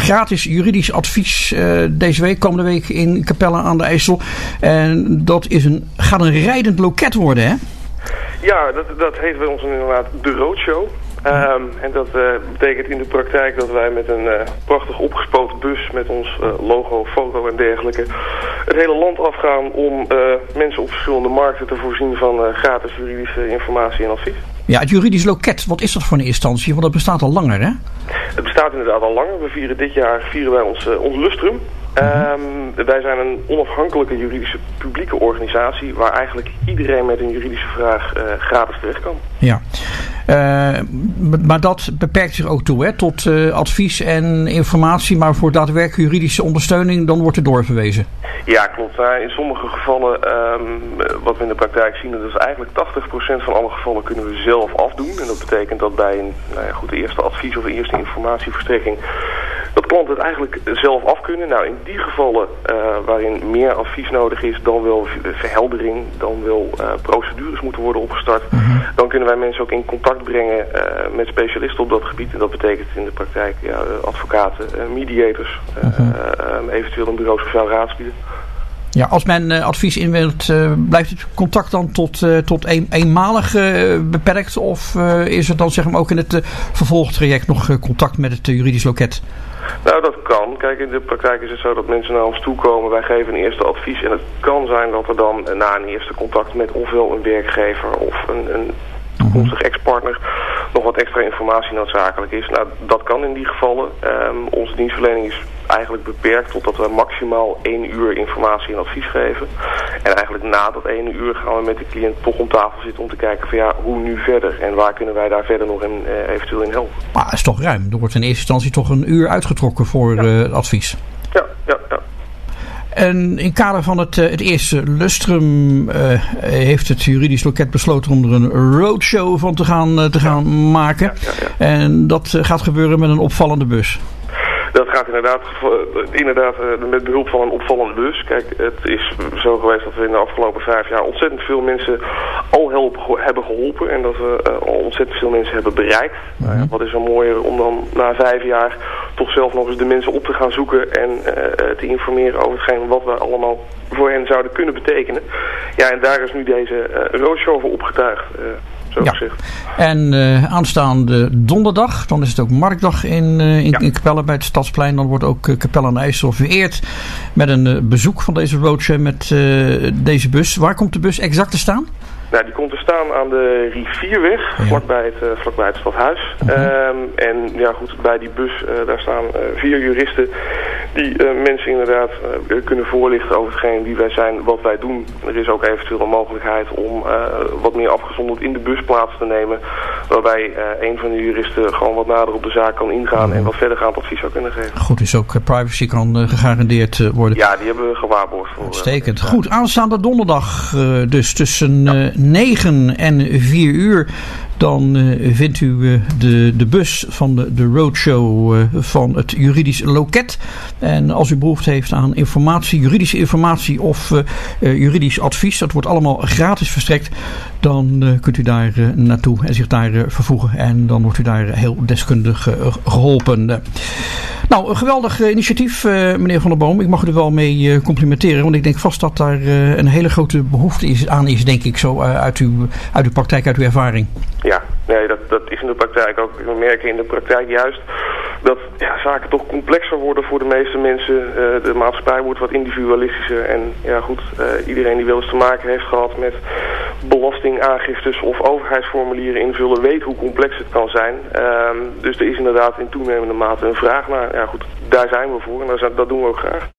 gratis juridisch advies deze week, komende week in Capelle aan de IJssel. En dat gaat een rijdend loket worden, hè? Ja, dat heet bij ons inderdaad de Roadshow. En dat betekent in de praktijk dat wij met een prachtig opgespoten bus met ons logo, foto en dergelijke het hele land afgaan om mensen op verschillende markten te voorzien van gratis juridische informatie en advies. Ja, het juridisch loket, wat is dat voor een instantie? Want dat bestaat al langer, hè? Het bestaat inderdaad al langer. Dit jaar vieren wij ons lustrum. Wij zijn een onafhankelijke juridische publieke organisatie waar eigenlijk iedereen met een juridische vraag gratis terecht kan. Ja, maar dat beperkt zich ook toe, hè, tot advies en informatie, maar voor daadwerkelijke juridische ondersteuning dan wordt er doorverwezen. Ja, klopt. In sommige gevallen, wat we in de praktijk zien, dat is eigenlijk 80% van alle gevallen kunnen we zelf afdoen. En dat betekent dat bij een eerste advies of eerste informatieverstrekking dat klanten het eigenlijk zelf af kunnen. Nou, in die gevallen waarin meer advies nodig is, dan wel verheldering, dan wel procedures moeten worden opgestart, dan kunnen wij mensen ook in contact brengen met specialisten op dat gebied. En dat betekent in de praktijk advocaten, mediators, eventueel een bureau sociaal raadsbieden. Ja, als men advies inwilt, blijft het contact dan tot eenmalig beperkt? Of is er dan zeg maar ook in het vervolgtraject nog contact met het juridisch loket? Nou, dat kan. Kijk, in de praktijk is het zo dat mensen naar ons toe komen. Wij geven een eerste advies. En het kan zijn dat er dan na een eerste contact met ofwel een werkgever of een toekomstig ex-partner nog wat extra informatie noodzakelijk is. Nou, dat kan in die gevallen. Onze dienstverlening is eigenlijk beperkt totdat we maximaal 1 uur informatie en advies geven. En eigenlijk na dat 1 uur gaan we met de cliënt toch om tafel zitten om te kijken van hoe nu verder en waar kunnen wij daar verder nog eventueel in helpen. Maar het is toch ruim. Er wordt in eerste instantie toch 1 uur uitgetrokken voor advies. Ja. En in kader van het eerste lustrum heeft het juridisch loket besloten om er een roadshow van te gaan maken. Ja. En dat gaat gebeuren met een opvallende bus. Dat gaat inderdaad met behulp van een opvallende bus. Kijk, het is zo geweest dat we in de afgelopen 5 jaar ontzettend veel mensen al hebben geholpen. En dat we al ontzettend veel mensen hebben bereikt. Wat is er mooier om dan na 5 jaar toch zelf nog eens de mensen op te gaan zoeken en te informeren over hetgeen wat we allemaal voor hen zouden kunnen betekenen. Ja, en daar is nu deze roadshow voor opgetuigd. En aanstaande donderdag, dan is het ook marktdag in Capelle bij het Stadsplein. Dan wordt ook Capelle aan de IJssel vereerd met een bezoek van deze roadshow met deze bus. Waar komt de bus exact te staan? Nou, die komt te staan aan de Rivierweg, vlakbij het stadhuis. En ja goed, bij die bus daar staan 4 juristen die mensen inderdaad kunnen voorlichten over hetgeen wie wij zijn, wat wij doen. Er is ook eventueel een mogelijkheid om wat meer afgezonderd in de bus plaats te nemen, waarbij een van de juristen gewoon wat nader op de zaak kan ingaan en wat verdergaand advies zou kunnen geven. Goed, dus ook privacy kan gegarandeerd worden. Ja, die hebben we gewaarborgd. Uitstekend. Goed, aanstaande donderdag dus tussen 9 en 4 uur. Dan vindt u de bus van de roadshow van het juridisch loket. En als u behoefte heeft aan informatie, juridische informatie of juridisch advies, dat wordt allemaal gratis verstrekt, dan kunt u daar naartoe en zich daar vervoegen. En dan wordt u daar heel deskundig geholpen. Nou, een geweldig initiatief, meneer Van der Boom. Ik mag u er wel mee complimenteren, want ik denk vast dat daar een hele grote behoefte aan is, denk ik, zo uit uw praktijk, uit uw ervaring. Ja, nee, dat is in de praktijk ook. We merken in de praktijk juist dat zaken toch complexer worden voor de meeste mensen. De maatschappij wordt wat individualistischer. En ja goed, iedereen die wel eens te maken heeft gehad met belastingaangiftes of overheidsformulieren invullen, weet hoe complex het kan zijn. Dus er is inderdaad in toenemende mate een vraag naar. Ja goed, daar zijn we voor en dat doen we ook graag.